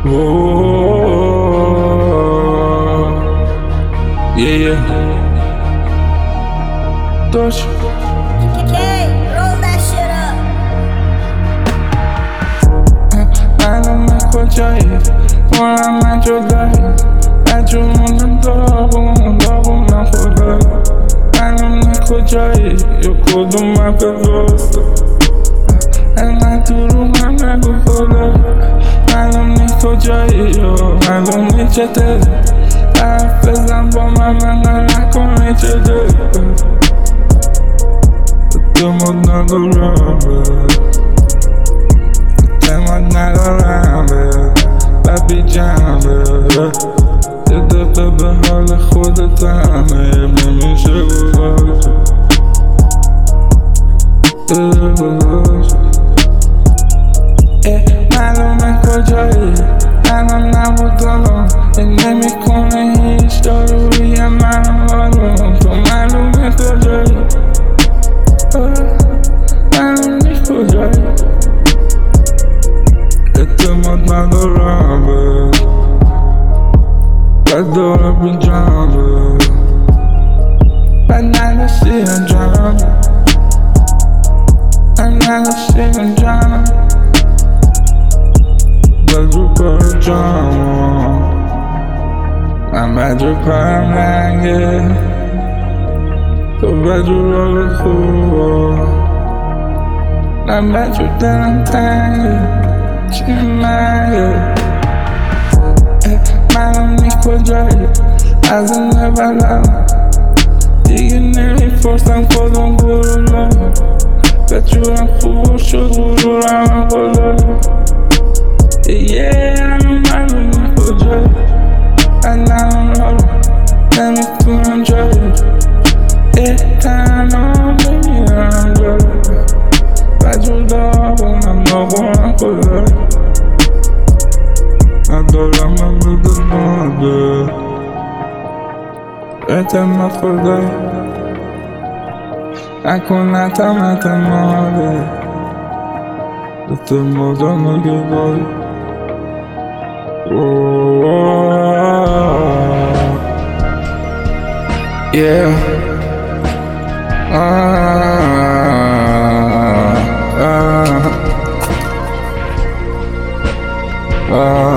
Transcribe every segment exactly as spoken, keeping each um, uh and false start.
Oh, yeah, yeah. Touch. Okay, roll that shit up. Nada me escucháis, ahora me ayudáis. Ayúdame en todo, todo me jodáis. Nada me escucháis, yo cuido más que gosto. En la turma me jodáis. Nada me escucháis, yo nada me chatei. Apesar de uma maneira com leite de tô mudando o rubber. Tô mudando o rubber. Baby jammer. Tô do bebê rola roda tame. Bem me chego hoje. Eh, malo me kojai. Nada na botolo. E nem me come história. Malo, tô malo me kojai. Mudando o rubber. Adoro pijama. Banana shit and drama. Banana shit and drama. Beijo com drama. I'm beijo com a mangue. Tô beijo rola rua. I'm beijo tantangue. Chimaya, eh, malo me kojai, as I never love. Digging every force I'm called on good love. Bet you I'm full, should would around for love. Yeah, I'm malo me kojai, and now I'm love. Let me feel enjoy it. Eh, time on baby, I'm good. Bet you love when I'm not going for love. Adoro ma budu mode. Ete ma fode. Akuna ta ma ta mode. Ete modo no geboy. Oh, yeah. Ah, ah, ah.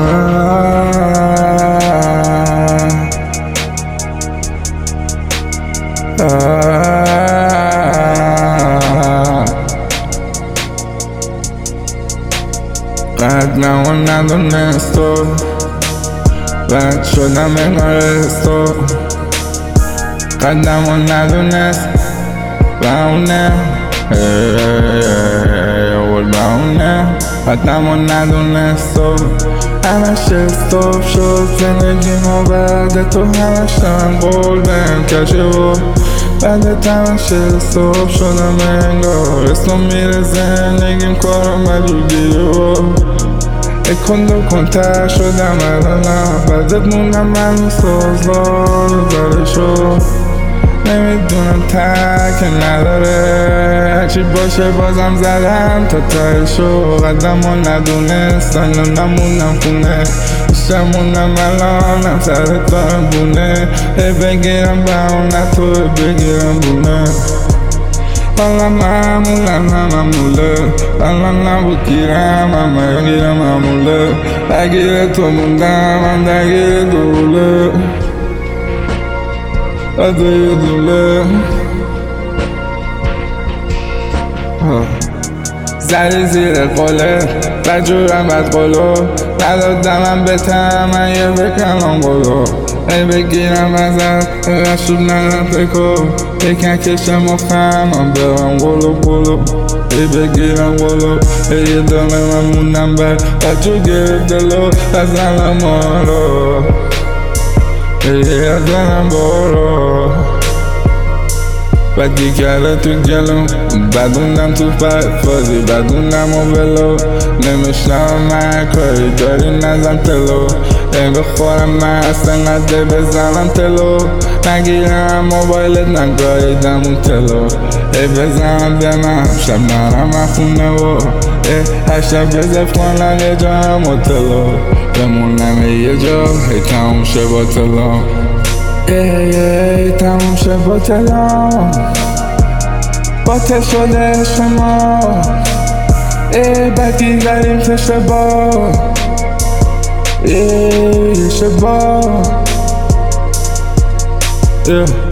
Right now I'm not the next door. Right sure that make my rest door. Right now I'm not the next. Round now. Hey, hey, hey, what round now? Right now I'm not the next door. I'm a shit stop shows and the gym over the to have a shine gold and catch it up. By the time shit stop show the mango. It's no me the zen, they can call on my video. E quando conta شدم الان بعدت موندم من سازدار داره شد نمیدونم تک نداره هرچی باشه بازم زدم تا تای شو قدم و ندونستن یا نموندم خونه بیشتر موندم الانم سرت دارم بونه هی بگیرم بهونه تو بگیرم بونه Bala mamula mamule, bala nabukira mama yogira mamule, bagire tomunda mandagire dole, adire dole. زدی زیر قله بجورم بد قلو ندادم من بتم من یه بکنم قلو ای بگیرم ازت رشوب ندم فکو یکن کشم مخم من برم قلو قلو ای بگیرم قلو ای یه دانه من موندم بر بچو گرفت دلو بزنم مارو ای یه دانم بارو بدی کرده تو جلوم، بدوندم تو فازی، بدوندم و ولو نمیشنم من کاری داری نزم تلو. ای بخورم من اصلا قده بزنم تلو، نگیرم موبایلت نگاهیدم اون تلو. ای بزنم دنم شب نرم خونه و ای هر شب گذف کنم یه جا هم و تلو، بمونم یه جا هی تموم شه با تلو. ای ای تموم شه با تلو، باطل شده شما. ای بدی داریم که شبا، ای شبا. Yeah.